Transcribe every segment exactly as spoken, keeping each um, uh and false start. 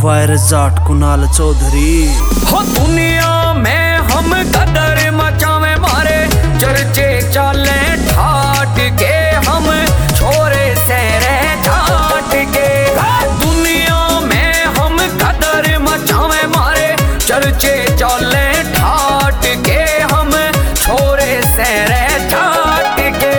Wire जाट कुणाल चौधरी। हो दुनिया में हम कदर मचावे मारे, चर्चे चाले ठाट के हम छोरे सेरे ठाट के। दुनिया में हम कदर मचावे मारे, चर्चे चाले ठाट के हम छोरे सेरे ठाट के।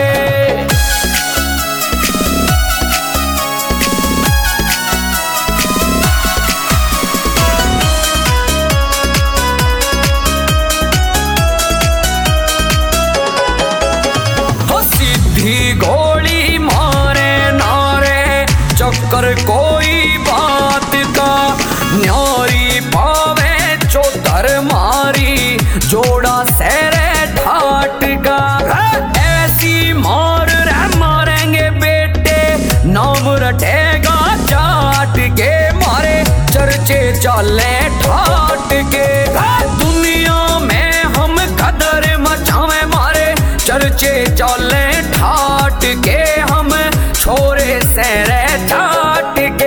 गोली मारे नारे चक्कर कोई बात का, न्यारी पावे चौधर मारी जोड़ा सेरे ठाट का। ऐसी मार रे मारेंगे बेटे, नाम रटेगा चाट के मारे चर्चे चाले ठाट के। दुनिया में हम कदर मचावे मारे, चर्चे चाले ठाट के हम छोरे सेरे ठाट के।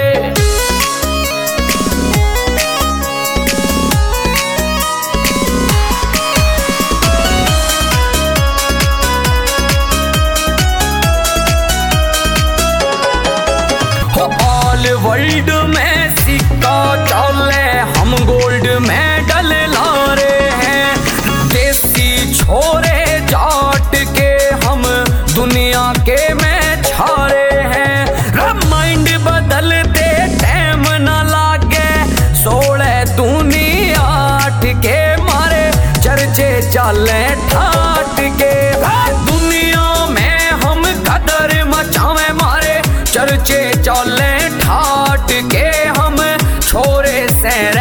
ऑल वर्ल्ड में सिक्का चले, हम गोल्ड मेडल ला रहे हैं। देसी छोरे जाट के हम दुनिया के में छारे हैं। माइंड बदलते टाइम न लागे, सोलह दूनी आठ के मारे चर्चे चाले ठाट के। दुनिया में हम कदर मचावे मारे, चर्चे चाले ठाट के हम छोरे सेरे